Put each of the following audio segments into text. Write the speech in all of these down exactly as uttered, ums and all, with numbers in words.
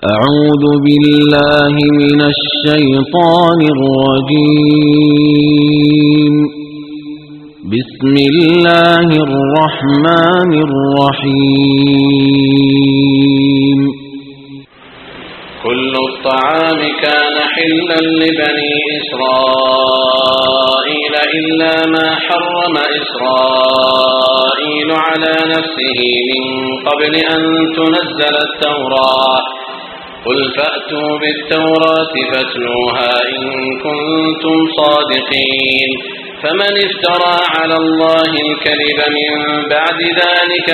أعوذ بالله من الشيطان الرجيم. بسم الله الرحمن الرحيم. كل الطعام كان حلا لبني إسرائيل إلا ما حرم إسرائيل على نفسه من قبل أن تنزل التوراة. قل فأتوا بالتوراة فاتلوها إن كنتم صادقين. فمن افترى على الله الكذب من بعد ذلك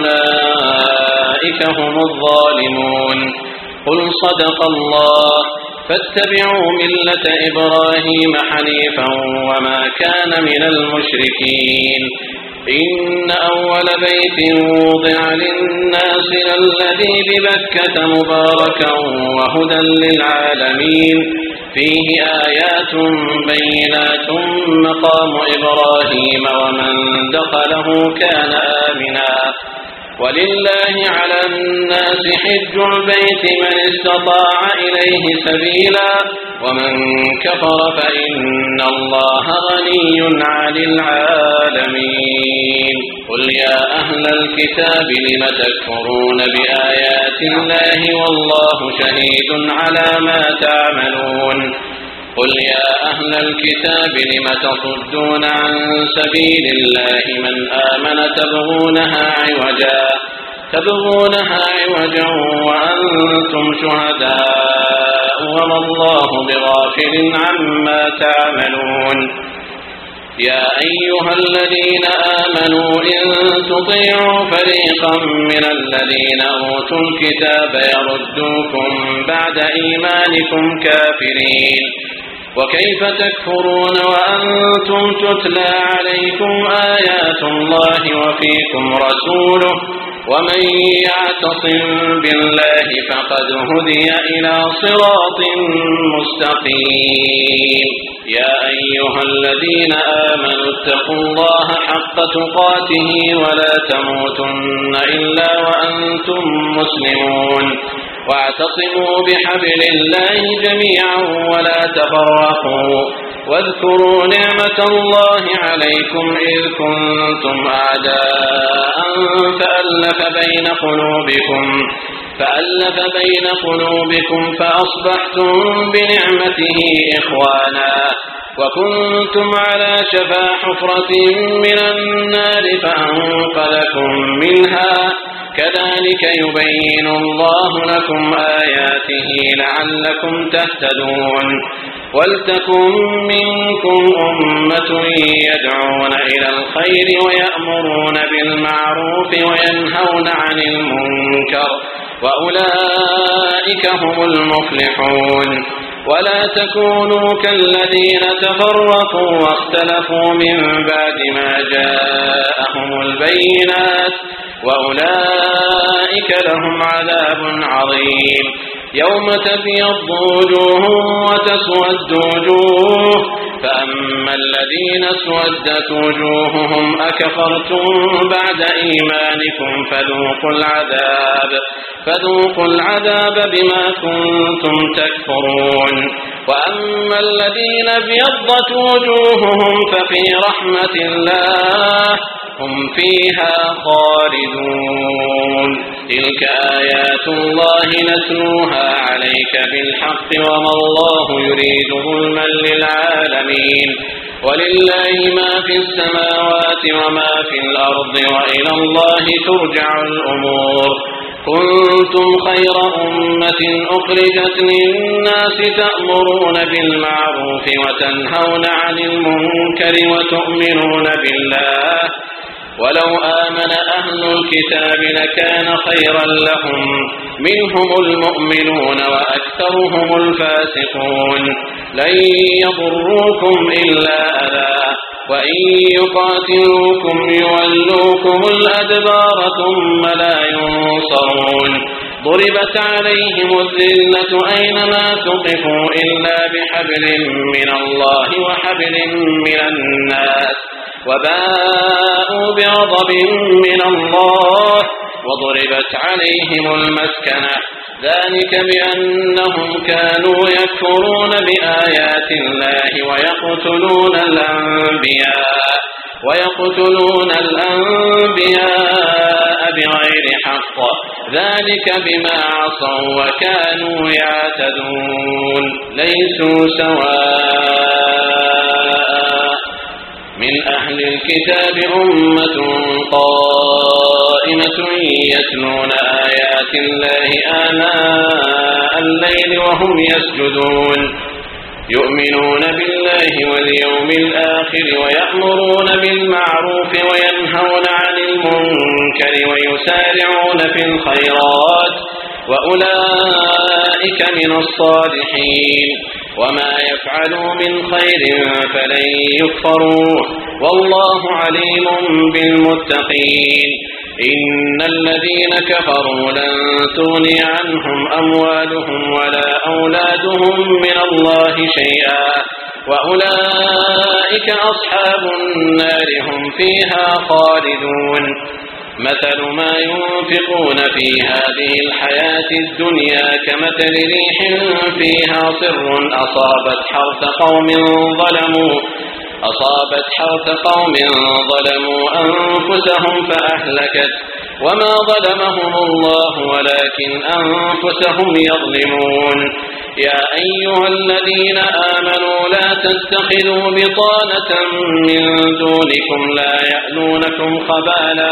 فأولئك هم الظالمون. قل صدق الله فاتبعوا ملة إبراهيم حنيفا وما كان من المشركين. إن أول بيت وضع للناس للذي ببكة مباركا وهدى للعالمين فيه آيات بينات مقام إبراهيم ومن دخله كان آمنا ولله على الناس حج البيت من استطاع إليه سبيلا ومن كفر فإن الله غني عن العالمين. قل يا أهل الكتاب لم تكفرون بآيات الله والله شهيد على ما تعملون. قل يا أهل الكتاب لم تصدون عن سبيل الله من آمن تبغونها عوجا تبغونها عوجا وأنتم شهداء وما الله بغافل عما تعملون. يا أيها الذين آمنوا إن تطيعوا فريقا من الذين أوتوا الكتاب يردوكم بعد إيمانكم كافرين. وكيف تكفرون وأنتم تتلى عليكم آيات الله وفيكم رسوله ومن يعتصم بالله فقد هدي إلى صراط مستقيم. يا أيها الذين آمنوا اتقوا الله حق تقاته ولا تموتن إلا وأنتم مسلمون. واعتصموا بحبل الله جميعا ولا تفرقوا واذكروا نعمة الله عليكم إذ كنتم أعداء فألف بين قلوبكم فألف بين قلوبكم فأصبحتم بنعمته إخوانا وكنتم على شفا حفرة من النار فأنقذكم منها. كذلك يبين الله لكم آياته لعلكم تهتدون. ولتكن منكم أمة يدعون إلى الخير ويأمرون بالمعروف وينهون عن المنكر وأولئك هم المفلحون. ولا تكونوا كالذين تفرقوا واختلفوا من بعد ما جاءهم البينات وأولئك لهم عذاب عظيم. يوم تبيض وجوه وتسود وجوه فأما الذين اسودت وجوههم أكفرتم بعد إيمانكم فذوقوا العذاب فذوقوا العذاب بما كنتم تكفرون. وأما الذين ابيضت وجوههم ففي رحمة الله هم فيها خالدون. تلك آيات الله نتلوها عليك بالحق وما الله يريد ظلما للعالمين. ولله ما في السماوات وما في الأرض وإلى الله ترجع الأمور. كنتم خير أمة أخرجت للناس تأمرون بالمعروف وتنهون عن المنكر وتؤمنون بالله. ولو آمن أهل الكتاب لكان خيرا لهم منهم المؤمنون وأكثرهم الفاسقون. لن يضروكم إلا أذى وإن يقاتلوكم يولوكم الأدبار ثم لا ينصرون. ضربت عليهم الذلة أينما ثقفوا إلا بحبل من الله وحبل من الناس وباءوا بغضب من الله وضربت عليهم المسكنة ذلك بأنهم كانوا يكفرون بآيات الله ويقتلون الأنبياء ويقتلون الأنبياء بغير حق ذلك بما عصوا وكانوا يعتدون ليسوا سواء من أهل الكتاب أمة قائمة يتلون آيات الله آناء الليل وهم يسجدون يؤمنون بالله واليوم الآخر ويأمرون بالمعروف وينهون عن المنكر ويسارعون في الخيرات وأولئك من الصالحين وما يفعلوا من خير فلن يكفروه والله عليم بالمتقين إن الذين كفروا لن تغني عنهم أموالهم ولا أولادهم من الله شيئا وأولئك أصحاب النار هم فيها خالدون مثل ما ينفقون في هذه الحياة الدنيا كمثل ريح فيها صر أصابت حرث قوم ظلموا أصابت حرث قوم ظلموا أنفسهم فأهلكت وما ظلمهم الله ولكن أنفسهم يظلمون يا أيها الذين آمنوا لا تتخذوا بطانة من دونكم لا يألونكم خبالا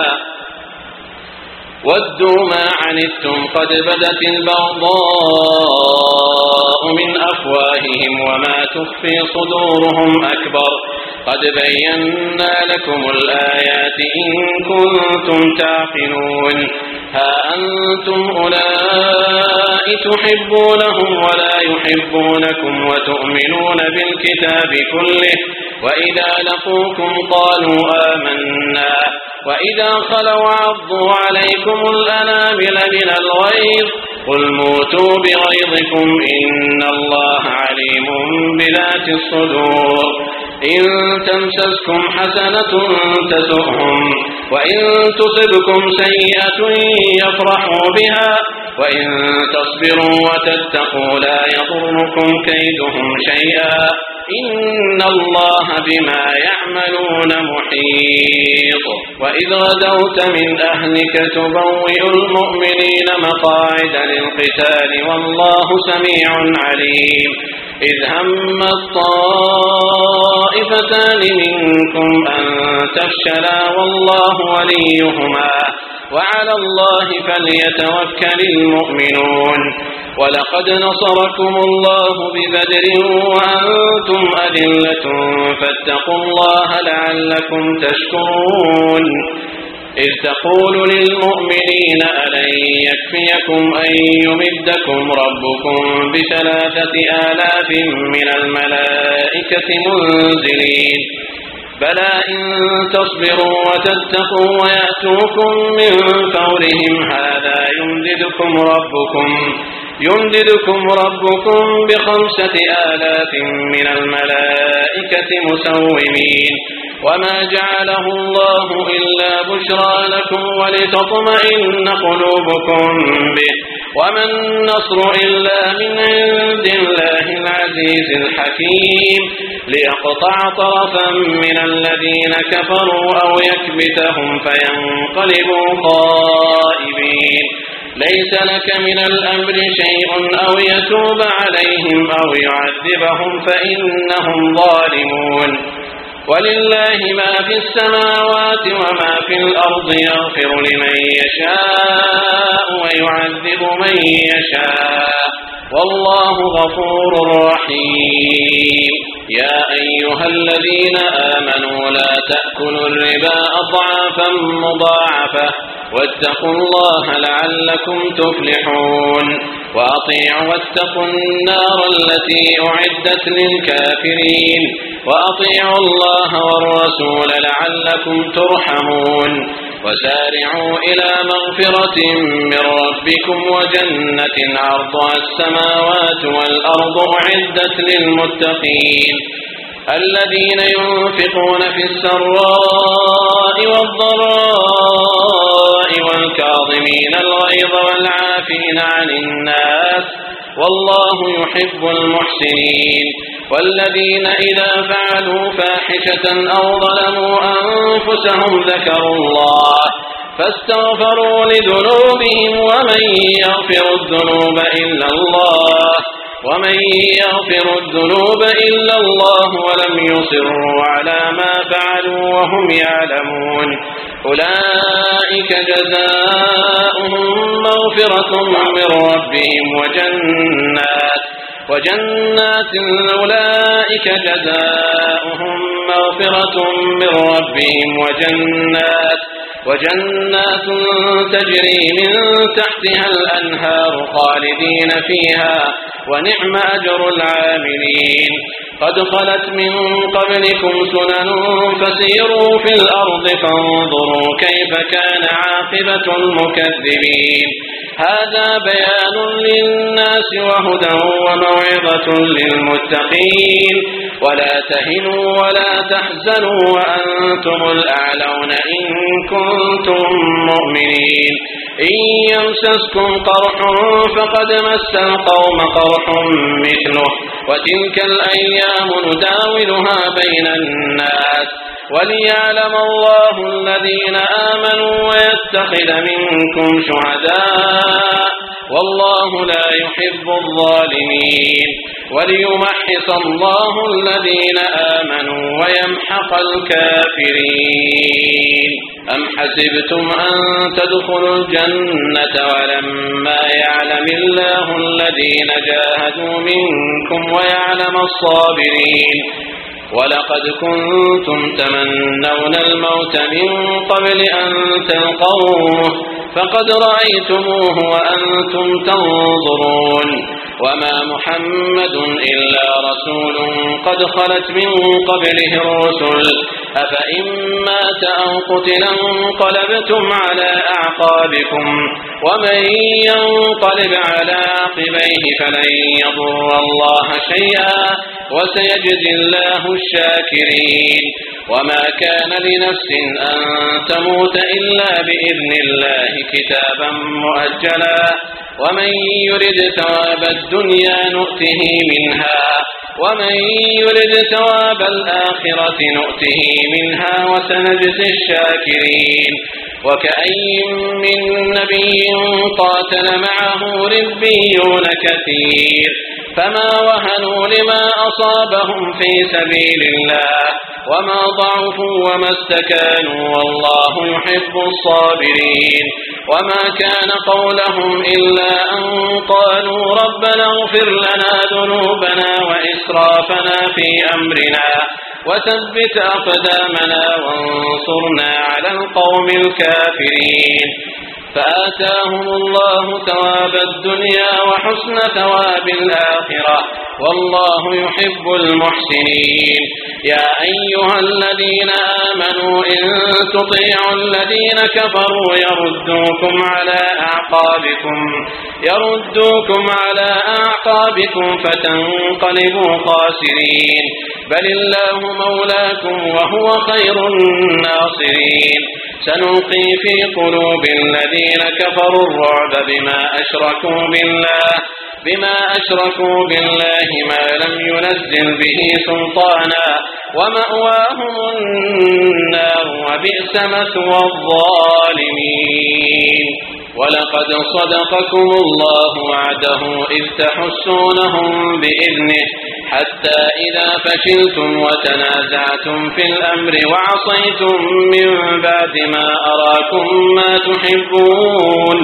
ودوا ما عنتم قد بدت البغضاء من أفواههم وما تخفي صدورهم أكبر قد بينا لكم الآيات إن كنتم تعقلون ها أنتم أولئك تحبونهم ولا يحبونكم وتؤمنون بالكتاب كله وإذا لقوكم قالوا آمنا وإذا خلوا عضوا عليكم الأنامل من الغيظ قل موتوا بغيظكم إن الله عليم بذات الصدور إن تمسسكم حسنة تسؤهم وإن تصبكم سيئة يفرحوا بها وإن تصبروا وتتقوا لا يضركم كيدهم شيئا إن الله بما يعملون محيط وإذ غدوت من أهلك تبوئ المؤمنين مقاعد للقتال والله سميع عليم إذ هم الطائفتان منكم أن تفشلا والله وليهما وعلى الله فليتوكل المؤمنون ولقد نصركم الله ببدر وأنتم أذلة فاتقوا الله لعلكم تشكرون إذ تقول للمؤمنين ألن يكفيكم أن يمدكم ربكم بثلاثة آلاف من الملائكة منزلين بلى إن تصبروا وتتقوا ويأتوكم من فورهم هذا يمددكم ربكم يمددكم ربكم بخمسة آلاف من الملائكة مسومين وما جعله الله إلا بشرى لكم ولتطمئن قلوبكم به وما النصر إلا من عند الله العزيز الحكيم ليقطع طرفا من الذين كفروا أو يكبتهم فينقلبوا خائبين ليس لك من الأمر شيء أو يتوب عليهم أو يعذبهم فإنهم ظالمون ولله ما في السماوات وما في الأرض يغفر لمن يشاء ويعذب من يشاء والله غفور رحيم يا أيها الذين آمنوا لا تأكلوا الربا أضعافا مضاعفة واتقوا الله لعلكم تفلحون وأطيعوا واتقوا النار التي أعدت للكافرين وأطيعوا الله والرسول لعلكم ترحمون وسارعوا إلى مغفرة من ربكم وجنة عرضها السماوات والأرض أعدت للمتقين الذين ينفقون في السراء والضراء والكاظمين الغيظ والعافين عن الناس والله يحب المحسنين والذين إذا فعلوا فاحشة أو ظلموا أنفسهم ذكروا الله فاستغفروا لذنوبهم ومن يغفر الذنوب إلا الله ومن يغفر الذنوب إلا الله ولم يصروا على ما فعلوا وهم يعلمون أولئك جزاؤهم مغفرة من ربهم وجنات وجنات أولئك جزاؤهم مغفرة من ربهم وجنات وجنات تجري من تحتها الأنهار خالدين فيها ونعم أجر العاملين قد خلت من قبلكم سنن فسيروا في الأرض فانظروا كيف كان عاقبة المكذبين هذا بيان للناس وهدى وموعظة للمتقين ولا تهنوا ولا تحزنوا وأنتم الأعلون إن كنتم مؤمنين إن يمسسكم قرح فقد مس القوم قرح مثله وتلك الأيام نداولها بين الناس وليعلم الله الذين آمنوا ويتخذ منكم شهداء والله لا يحب الظالمين وليمحص الله الذين آمنوا ويمحق الكافرين أم حسبتم أن تدخلوا الجنة ولما يعلم الله الذين جاهدوا منكم ويعلم الصابرين ولقد كنتم تمنون الموت من قبل أن تلقوه فقد رأيتموه وأنتم تنظرون وما محمد إلا رسول قد خلت من قبله الرسل أفإن مات أو قتل انقلبتم على أعقابكم ومن ينقلب على عقبيه فلن يضر الله شيئا وسيجزي الله الشاكرين وما كان لنفس أن تموت إلا بإذن الله كتابا مؤجلا ومن يرد ثواب الدنيا نؤته منها ومن يرد ثواب الآخرة نؤته منها وسنجزي الشاكرين وكأي من نبي قاتل معه ربيون كثير فما وهنوا لما أصابهم في سبيل الله وما ضعفوا وما استكانوا والله يحب الصابرين وما كان قولهم إلا أن قالوا ربنا اغفر لنا ذنوبنا وإسرافنا في أمرنا وثبت أقدامنا وانصرنا على القوم الكافرين فآتاهم الله ثواب الدنيا وحسن ثواب الآخرة والله يحب المحسنين يا أيها الذين آمنوا إن تطيعوا الذين كفروا يردوكم على أعقابكم يردوكم على أعقابكم فتنقلبوا خاسرين بل الله مولاكم وهو خير الناصرين سنلقي في قلوب الذين كفروا الرعب بما أشركوا بالله بما أشركوا بالله ما لم ينزل به سلطانا ومأواهم النار وبئس مثوى الظالمين ولقد صدقكم الله وعده إذ تحسونهم بإذنه حتى إذا فشلتم وتنازعتم في الأمر وعصيتم من بعد ما أراكم ما تحبون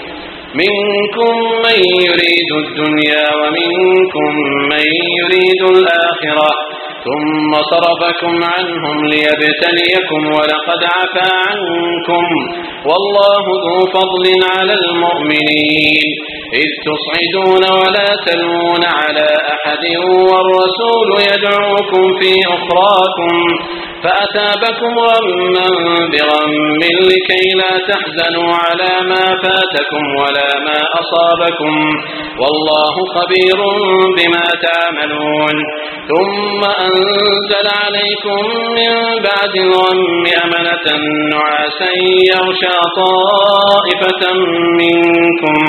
منكم من يريد الدنيا ومنكم من يريد الآخرة ثم صرفكم عنهم ليبتليكم ولقد عفا عنكم والله ذو فضل على المؤمنين إذ تصعدون ولا تلوون على أحد والرسول يدعوكم في أخراكم فأثابكم غما بغم لكي لا تحزنوا على ما فاتكم ولا ما أصابكم والله خبير بما تعملون ثم أنزل عليكم من بعد الغم أمنة نعاسا يغشى طائفة منكم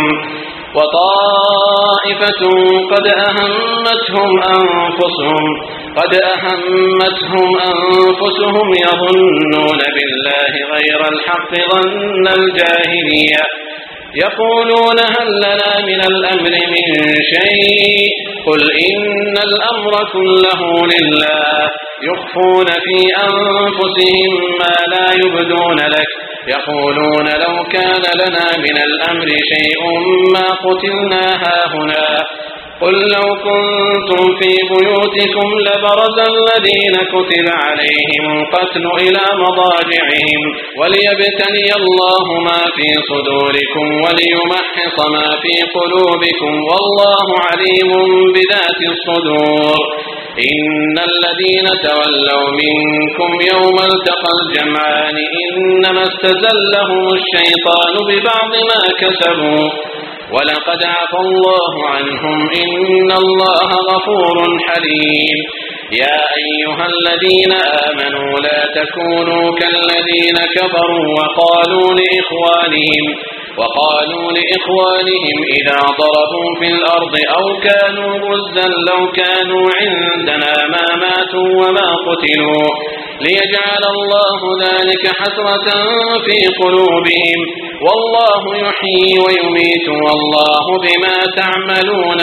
وطائفة قد أهمتهم أنفسهم قد أهمتهم أنفسهم يظنون بالله غير الحق ظن الجاهلية يقولون هل لنا من الأمر من شيء قل إن الأمر كله لله يخفون في أنفسهم ما لا يبدون لك يقولون لو كان لنا من الأمر شيء ما قتلنا هاهنا قل لو كنتم في بيوتكم لبرز الذين كتب عليهم القتل إلى مضاجعهم وليبتلي الله ما في صدوركم وليمحص ما في قلوبكم والله عليم بذات الصدور إن الذين تولوا منكم يوم التقى الجمعان إنما استزلهم الشيطان ببعض ما كسبوا ولقد عفى الله عنهم إن الله غفور حليم يا أيها الذين آمنوا لا تكونوا كالذين كفروا وقالوا لإخوانهم وقالوا لإخوانهم إذا ضربوا في الأرض أو كانوا غزا لو كانوا عندنا ما ماتوا وما قتلوا ليجعل الله ذلك حسرة في قلوبهم والله يحيي ويميت والله بما تعملون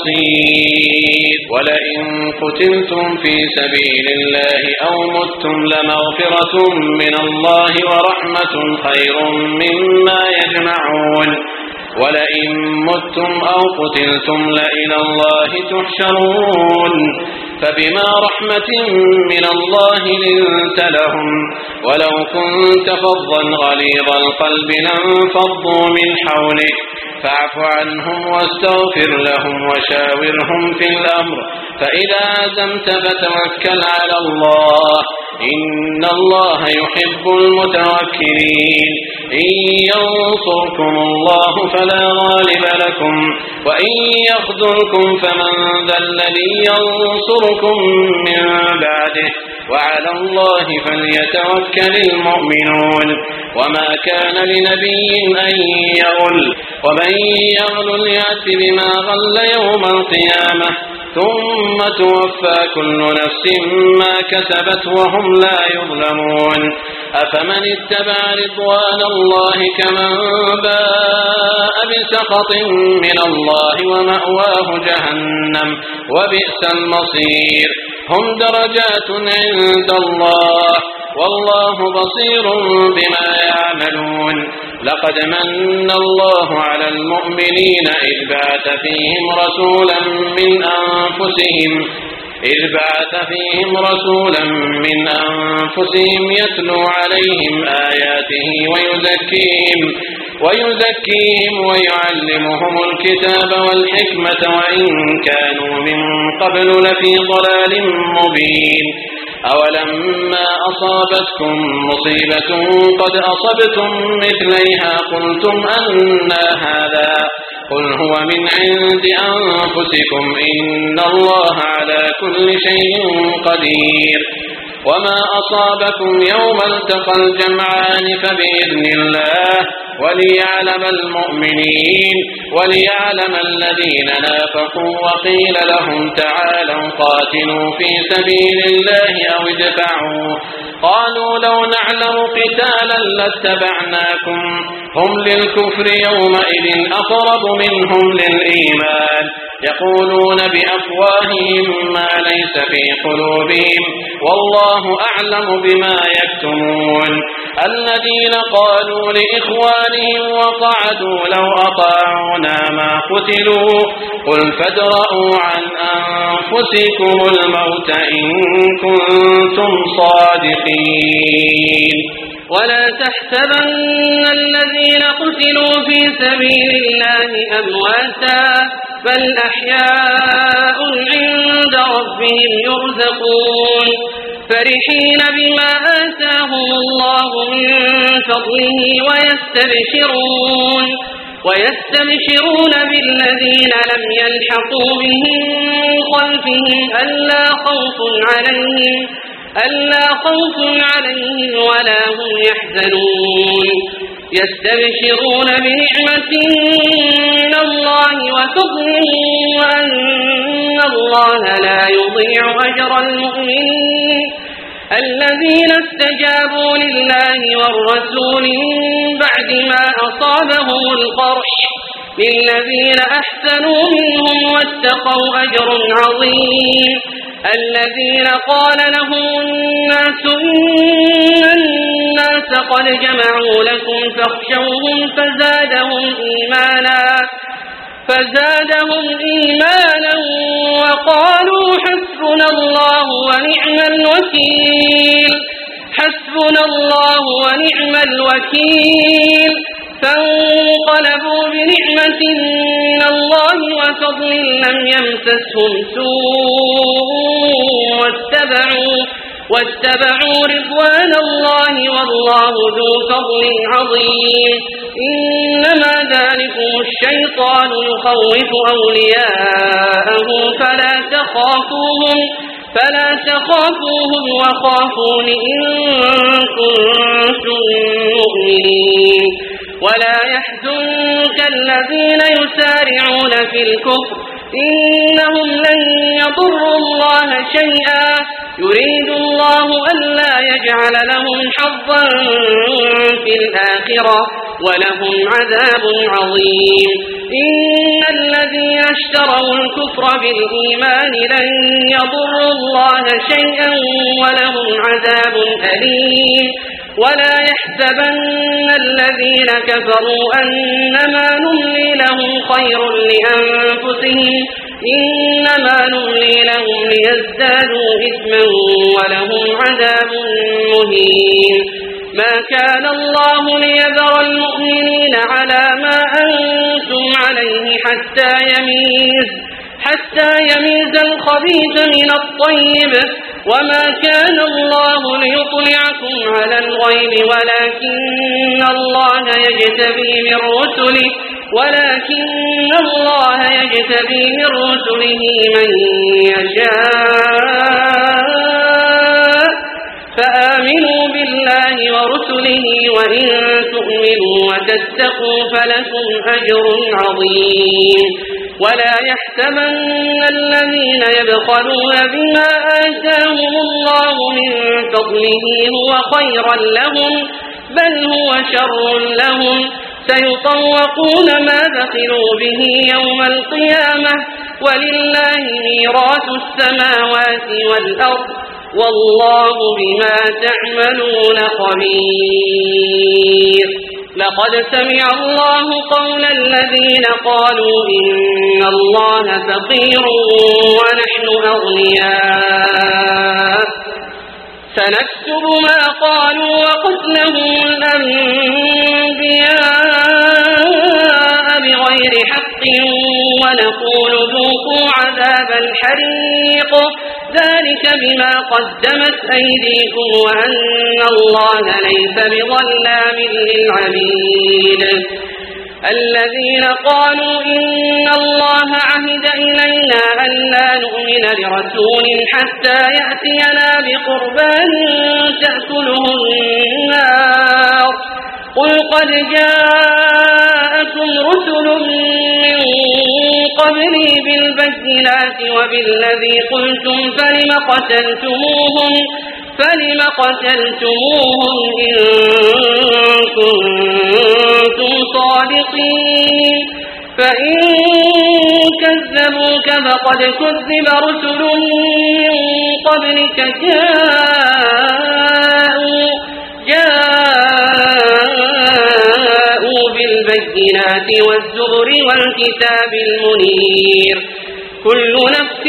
بصير ولئن قتلتم في سبيل الله أو متم لمغفرة من الله ورحمة خير مما يجمعون ولئن متم أو قتلتم لإلى الله تحشرون فبما رحمة من الله لنت لهم ولو كنت فظا غليظ القلب لانفضوا من حولك فاعف عنهم واستغفر لهم وشاورهم في الأمر فإذا عزمت فتوكل على الله إن الله يحب المتوكلين إن ينصركم الله فلا غالب لكم وإن يخذلكم فمن ذا الذي ينصركم من بعده وعلى الله فليتوكل المؤمنون وما كان لنبي أن يغل ومن يغل يأت بما غل يوم القيامة ثم توفى كل نفس ما كسبت وهم لا يظلمون أفمن اتبع رضوان الله كمن باء بسخط من الله ومأواه جهنم وبئس المصير هم درجات عند الله والله بصير بما يعملون لقد من الله على المؤمنين إذ بعث فيهم رسولا من أنفسهم إذ بعث فيهم رسولا من أنفسهم يتلو عليهم آياته ويزكيهم ويزكيهم ويعلمهم الكتاب والحكمة وإن كانوا من قبل لفي ضلال مبين أولما أصابتكم مصيبة قد أصبتم مثليها قلتم أنى هذا قل هو من عند أنفسكم إن الله على كل شيء قدير وما أصابكم يوم التقى الجمعان فبإذن الله وليعلم المؤمنين وليعلم الذين نافقوا وقيل لهم تعالوا قاتلوا في سبيل الله أو ادفعوا قالوا لو نعلم قتالا لاتبعناكم هم للكفر يومئذ أقرب منهم للإيمان يقولون بأفواههم ما ليس في قلوبهم والله أعلم بما يكتمون الذين قالوا لإخوانهم وقعدوا لو أطاعونا ما قتلوا قل فادرءوا عن أنفسكم الموت إن كنتم صادقين ولا تحسبن الذين قتلوا في سبيل الله أمواتا بل أحياء عند ربهم يرزقون فرحين بما آتاهم الله من فضله ويستبشرون ويستبشرون بالذين لم يلحقوا بهم من خلفهم ألا خوف عليهم ألا خوف عليهم ولا هم يحزنون يستبشرون بنعمة من الله وفضل وأن الله لا يضيع أجر المؤمنين الذين استجابوا لله والرسول من بعد ما أصابهم القرح للذين أحسنوا منهم واتقوا أجر عظيم الذين قال لهم الناس إن الناس قد جمعوا لكم فاخشوهم فزادهم إيمانا فزادهم إيمانا وقالوا حسبنا الله ونعم الوكيل حسبنا الله ونعم الوكيل فانقلبوا بنعمة من الله وفضل لم يمسسهم سوء واتبعوا, واتبعوا رضوان الله والله ذو فضل عظيم إنما ذلكم الشيطان يخوف أولياءه فلا تخافوهم فلا تخافوهم وخافون إن كنتم مؤمنين ولا يحزنك الذين يسارعون في الكفر إنهم لن يضروا الله شيئا يريد الله ألا يجعل لهم حظا في الآخرة ولهم عذاب عظيم إن الذين اشتروا الكفر بالإيمان لن يضروا الله شيئا ولهم عذاب أليم ولا يحسبن الذين كفروا أنما نملي لهم خير لأنفسهم إنما نملي لهم ليزدادوا إثما ولهم عذاب مهين ما كان الله ليذر المؤمنين على ما أنتم عليه حتى يميز حتى يميز الخبيث من الطيب وما كان الله ليطلعكم على الغيب ولكن الله يجتبي من رسله ولكن الله يجتبي من رسله من يشاء فآمنوا بالله ورسله وإن تؤمنوا وتتقوا فلكم أجر عظيم ولا يحسبن الذين يبخلون بما آتاهم الله من فضله هو خيرا لهم بل هو شر لهم سيطوقون ما بخلوا به يوم القيامة ولله ميراث السماوات والأرض والله بما تعملون خبير لقد سمع الله قول الذين قالوا إن الله فقير ونحن أغنياء سنكتب ما قالوا وقتلهم الأنبياء بغير حق ونقول ذوقوا عذاب الحريق ذلك بما قدمت أيديكم وأن الله ليس بظلام للعبيد الذين قالوا إن الله عهد إلينا ألا نؤمن لرسول حتى يأتينا بقربان تأكله النار قل قد جاءكم رسل من قبلي بالبينات وبالذي قلتم فلم قتلتموهم فلم قتلتموهم إن كنتم صادقين فإن كذبوك فقد كذب رسل من قبلك جاءوا جاءوا بالبينات والزبر والكتاب المنير كل نفس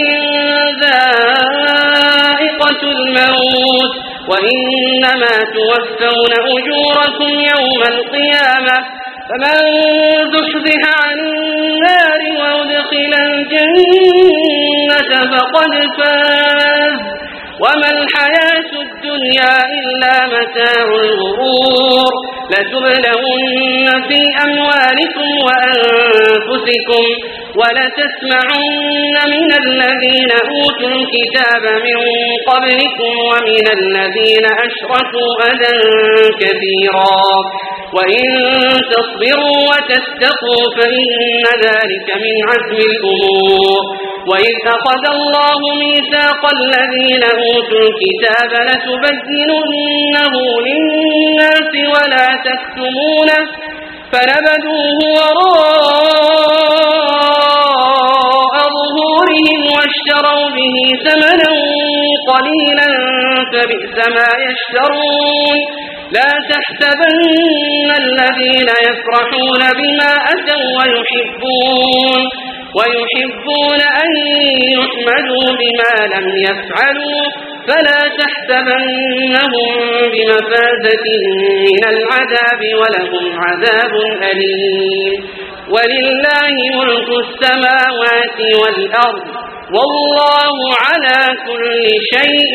ذائقة الموت وإنما توفون أجوركم يوم القيامة فمن زحزح عن النار وأدخل الجنة فقد فاز وما الحياة الدنيا إلا متاع الغرور لتبلغن في أموالكم وأنفسكم ولتسمعن من الذين أوتوا الكتاب من قبلكم ومن الذين أشركوا أذى كثيرا وإن تصبروا وتتقوا فإن ذلك من عزم الأمور وإذ أخذ الله ميثاق الذين أوتوا الكتاب لتبيننه للناس ولا تكتمونه فنبذوه وراء ظهورهم واشتروا به ثمنا قليلا فبئس ما يشترون لا تحسبن الذين يفرحون بما أتوا ويحبون ويحبون أن يحمدوا بما لم يفعلوا فلا تحسبنهم بمفازة من العذاب ولهم عذاب أليم ولله ملك السماوات والأرض والله على كل شيء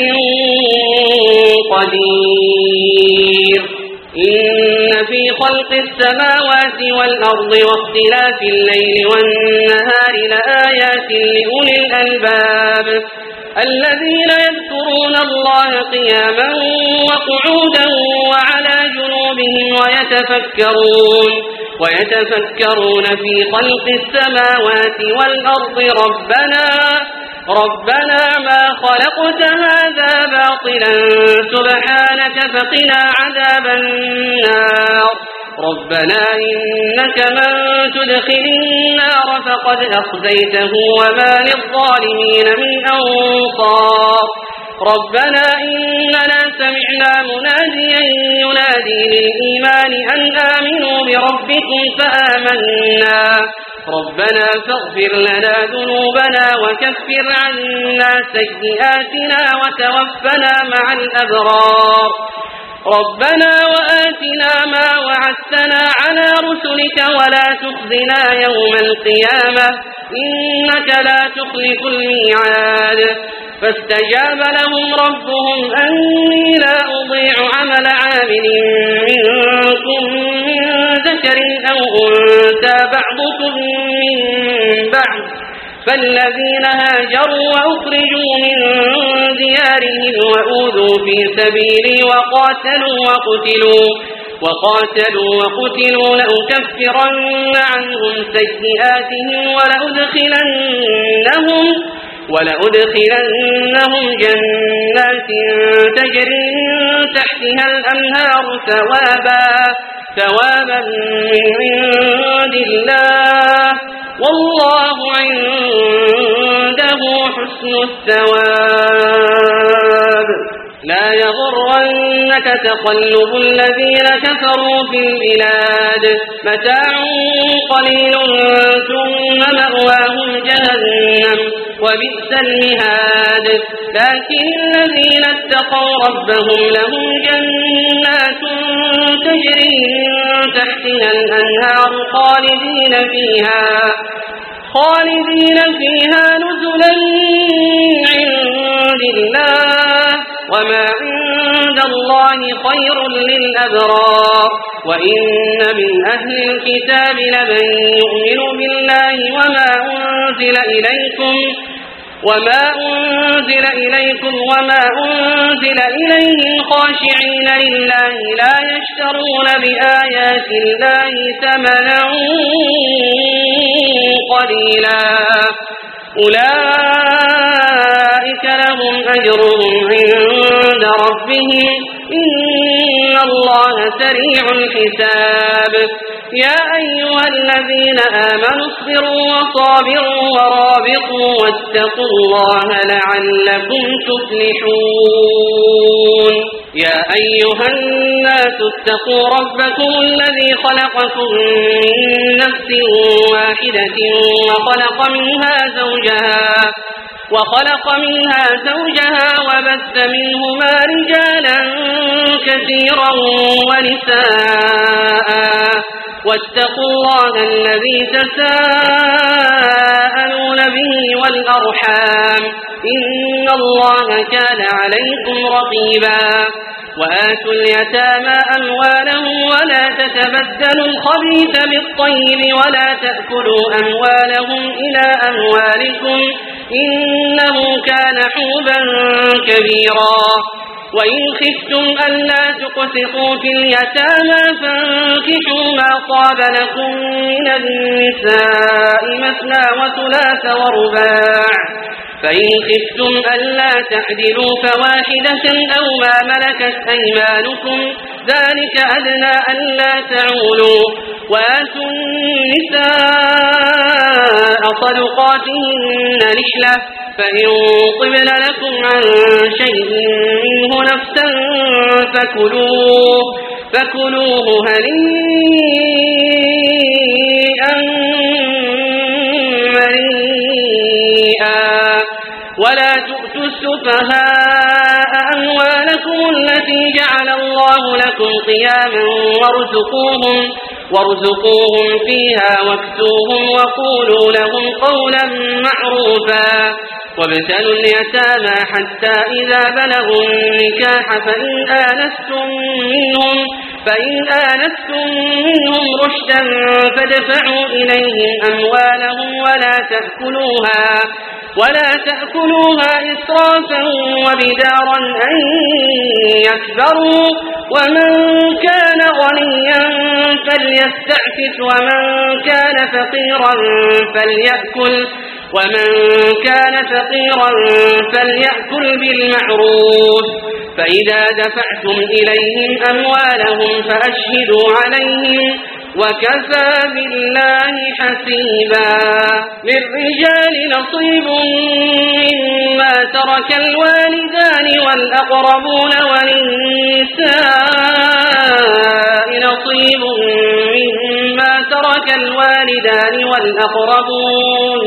قدير إن في خلق السماوات والأرض واختلاف الليل والنهار لآيات لأولي الألباب الذين يذكرون الله قياما وقعودا وعلى جنوبهم ويتفكرون ويتفكرون في خلق السماوات والأرض ربنا ربنا ما خلقت هذا باطلا سبحانك فقنا عذاب النار ربنا إنك من تدخل النار فقد أخزيته وما للظالمين من أنصار ربنا إننا سمعنا مناديا ينادي للإيمان أن آمنوا بربكم فآمنا ربنا فاغفر لنا ذنوبنا وكفر عنا سيئاتنا وتوفنا مع الأبرار ربنا وآتنا ما وعدتنا على رسلك ولا تخزنا يوم القيامة إنك لا تخلف الميعاد فاستجاب لهم ربهم أني لا أضيع عمل عامل منكم من ذكر أو أنثى بعضكم من بعض فالذين هاجروا وأخرجوا من ديارهم وأوذوا في سبيلي وقاتلوا وقتلوا وقاتلوا وقتلوا لأكفرن عنهم سيئاتهم ولأدخلنهم ولأدخلنهم جنات تجري من تحتها الأنهار ثوابا ثوابا من عند الله والله عنده حسن الثواب لا يغرنك تقلب الذين كفروا في البلاد متاع قليل ثم مأواهم جهنم وبئس المهاد لكن الذين اتقوا ربهم لهم جنات تجري من تحتها الأنهار خالدين فيها خالدين فيها نزلا عند الله وما عند الله خير للأبرار وإن من أهل الكتاب لمن يؤمن بالله وما أنزل إليكم وما أنزل إليكم وما أنزل إليهم خاشعين لله لا يشترون بآيات الله ثمنا قليلا أولئك لهم أجرهم عند ربهم إن الله سريع الحساب يا أيها الذين آمنوا اصبروا وصابروا ورابطوا واتقوا الله لعلكم تفلحون يا أيها الناس اتقوا ربكم الذي خلقكم من نفس واحدة وخلق منها زوجها وخلق منها زوجها وبث منهما رجالا كثيرا ونساء واتقوا الله الذي تساءلون به والأرحام إن الله كان عليكم رقيبا وآتوا اليتامى أموالهم ولا تتبدلوا الخبيث بالطيب ولا تأكلوا أموالهم إلى أموالكم إنه كان حوبا كبيرا وإن خفتم ألا تقسطوا في اليتامى فانكحوا ما طاب لكم من النساء مثنى وثلاث ورباع فإن خفتم ألا تعدلوا فواحدة أو ما ملكت أيمانكم ذلك أدنى ألا تعولوا وآتوا النساء صدقاتهن نحلة فإن طبن لكم عن شيء منه نفسا فكلوه, فكلوه هنيئا مريئا ولا تؤتوا السفهاء أموالكم التي جعل الله لكم قياما وارزقوهم, وارزقوهم فيها واكسوهم وقولوا لهم قولا معروفا وابتلوا اليتامى حتى إذا بلغوا النكاح فإن آنستم منهم, فإن آنستم منهم رشدا فادفعوا إليهم أموالهم ولا تأكلوها ولا تأكلوها إسرافا وبدارا أن يكبروا ومن كان غنيا فليستعفف ومن كان فقيرا فليأكل ومن كان فقيرا فليأكل بالمعروف فإذا دفعتم إليهم أموالهم فأشهدوا عليهم وكفى بالله حسيبا للرجال نصيب مما ترك الوالدان والأقربون وللنساء نصيب مما ترك الوالدان والأقربون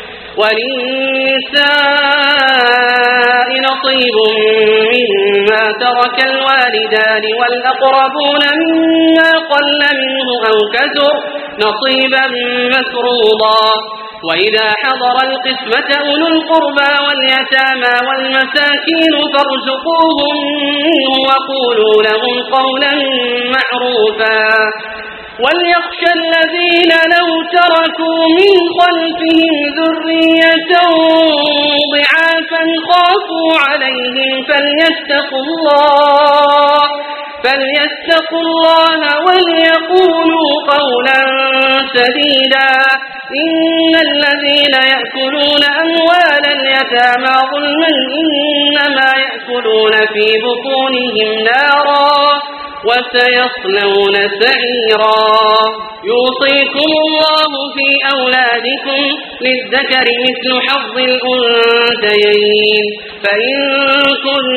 وللنساء نصيب مما ترك الوالدان والأقربون مما قل منه أو كثر نصيبا مفروضا وإذا حضر القسمة أولو القربى واليتامى والمساكين فارزقوهم منه وقولوا لهم قولا معروفا وليخشى الذين لو تركوا من خلفهم ذرية ضعافا خافوا عليهم فليتقوا الله, فليتقوا الله وليقولوا قولا سديدا إن الذين يأكلون أموال اليتامى ظلما إنما يأكلون في بطونهم نارا وسيصلون سعيرا يوصيكم الله في أولادكم للذكر مثل حظ الأنثيين فإن كن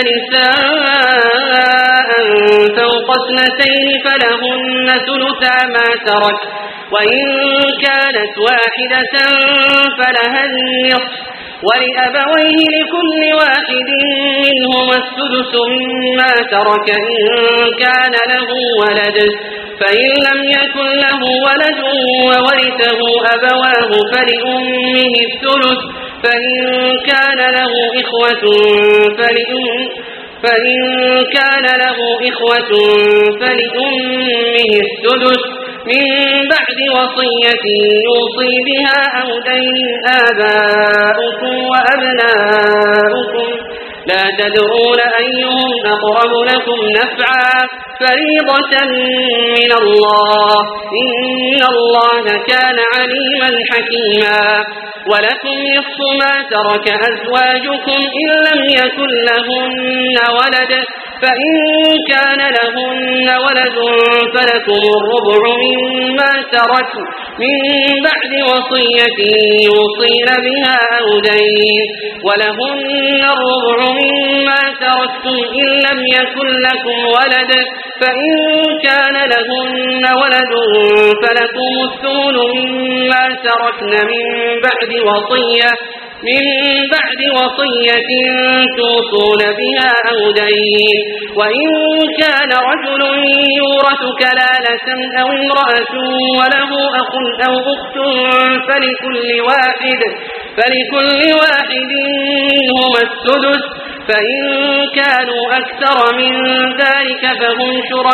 نساء فوق اثنتين فلهن ثلثا ما ترك وإن كانت واحدة فلها النصف ولأبويه لكل واحد منهما السدس مما ترك إن كان له ولد فإن لم يكن له ولد وورثه أبواه فلأمه الثلث فإن كان له إخوة فلأمه فإن كان له إخوة فلأمه السدس من بعد وصية يوصي بها أو دين آباؤكم وأبناؤكم لا تدرون أيهم أقرب لكم نفعا فريضة من الله إن الله كان عليما حكيما ولكم نصف ما ترك أزواجكم إن لم يكن لهن ولد فإن كان لهن ولد فلكم الربع مما ترك من بعد وصية يوصين بها أو دين ولهن الربع مما تركتم إن لم يكن لكم ولد فإن كان لهن ولد فلكم الثمن مما تركن من بعد وصية من بعد وصية توصون بها أو دين وإن كان رجل يورث كلالة أو امرأة وله أخ أو أخت فلكل واحد فلكل واحد منهما السدس فإن كانوا أكثر من ذلك فهم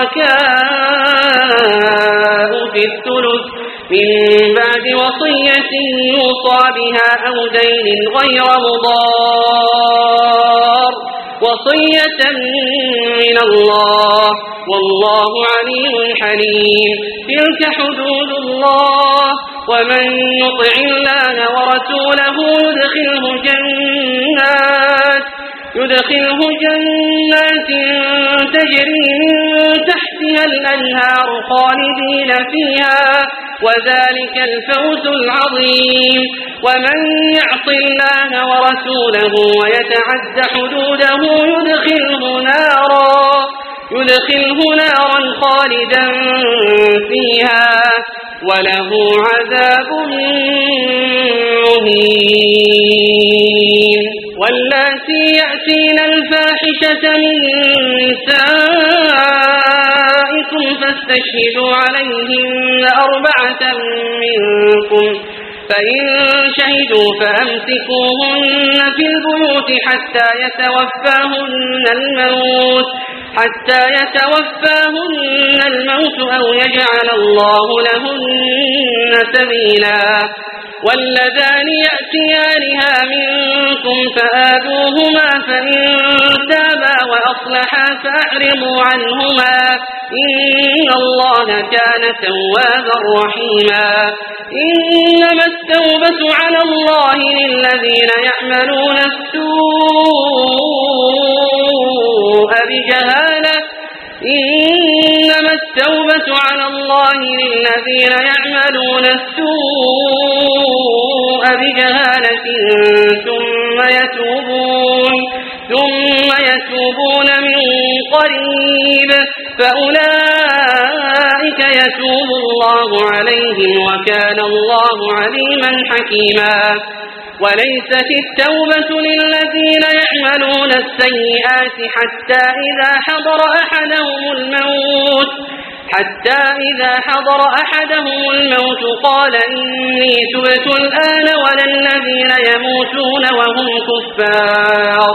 شركاء في الثلث من بعد وصية يوصى بها أو دين غير مضار وصية من الله والله عليم حليم. تلك حدود الله ومن يطع الله ورسوله يدخله جنات يدخله جنات تجري من تحتها الأنهار خالدين فيها وذلك الفوز العظيم. ومن يعص الله ورسوله ويتعد حدوده يدخله نارا يدخله نارا خالدا فيها وله عذاب مهين. واللاتي يأتين الفاحشة من نسائكم فاستشهدوا عليهن أربعة منكم فإن شهدوا فأمسكوهن في البيوت حتى يتوفاهن الموت حتى يتوفاهن الموت أو يجعل الله لهن سبيلا. واللذان يأتيانها منكم فآذوهما فإن تابا وأصلحا فأعرضوا عنهما إن الله كان توابا رحيما. إنما التوبة على الله للذين يعملون السوء بجهالة إنما التوبة على الله للذين يعملون السوء بجهالة ثم يتوبون ثم يتوبون من قريب فأولئك يتوب الله عليهم وكان الله عليما حكيما. وليست التوبة للذين يعملون السيئات حتى إذا حضر أحدهم الموت حتى إذا حضر أحدهم الموت قال إني تبت الآن ولا الذين يموتون وهم كفار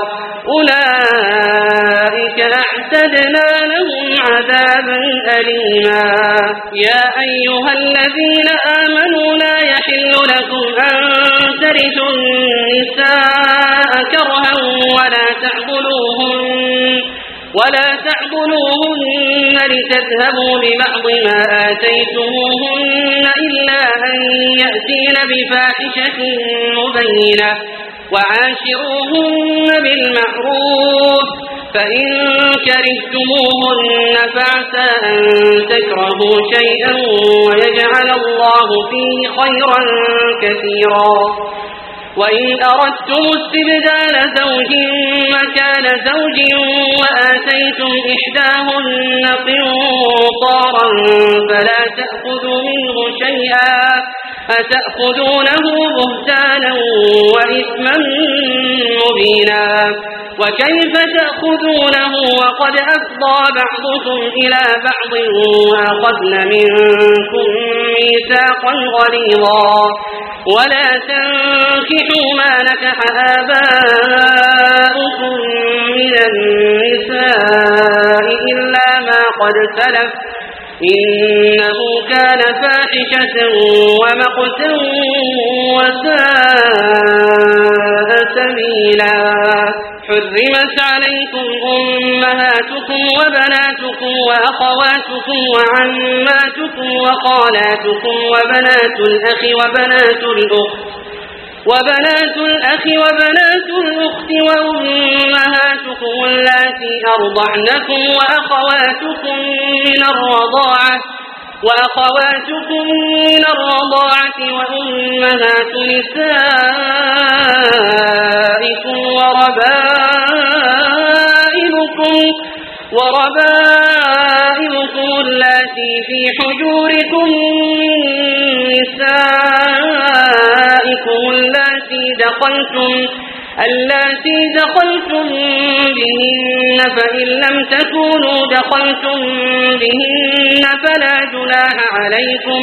أولئك أعتدنا لهم عذابا أليما. يا أيها الذين آمنوا لا يحل لكم أن ترثوا النساء كرها ولا تعضلوهن ولا تعضلوهن لتذهبوا ببعض ما آتيتموهن إلا أن يأتين بفاحشة مبينة وعاشروهن بالمعروف فإن كرهتموهن فعسى أن تكرهوا شيئا ويجعل الله فيه خيرا كثيرا. وإن أردتم استبدال زوج مكان زوج وآتيتم إحداهن قنطارا فلا تأخذوا منه شيئا أتأخذونه بهتانا وإثما مبينا. وكيف تأخذونه وقد أفضى بعضكم إلى بعض وأخذن منكم ميثاقا غليظا. ولا تنكحوا ما نكح آباؤكم من النساء إلا ما قد سلف إنه كان فاحشة ومقتا وساء سبيلا. حرمت عليكم أمهاتكم وبناتكم وأخواتكم وعماتكم وخالاتكم وبنات الأخ وبنات الأخت وبنات الأخ وبنات الأخت وأمهاتكم اللاتي أرضعنكم وأخواتكم من الرضاعة وأخواتكم من الرضاعة وأمهات نسائكم وربائبكم وربائبكم اللاتي في حجوركم من نسائكم اللاتي دخلتم اللاتي دخلتم بهن فإن لم تكونوا دخلتم بهن فلا جناح عليكم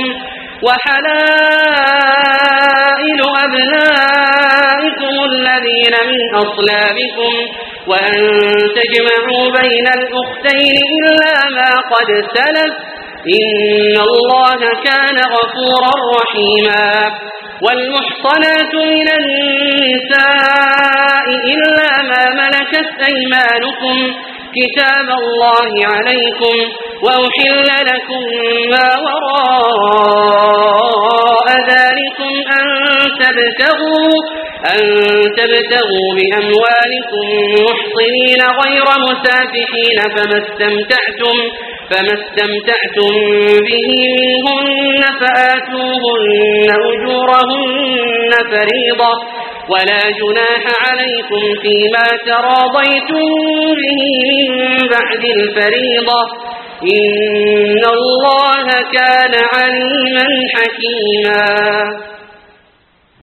وحلائل أبنائكم الذين من أصلابكم وأن تجمعوا بين الأختين إلا ما قد سلف إن الله كان غفورا رحيما والمحصنات من النساء إلا ما ملكت أيمانكم كتاب الله عليكم وأحل لكم ما وراء ذلكم أن تبتغوا, أن تبتغوا بأموالكم محصنين غير مسافحين فما استمتعتم, فما استمتعتم به منهن فآتوهن أجورهن فريضة ولا جناح عليكم فيما تراضيتم به من بعد الفريضة إن الله كان عليما حكيما.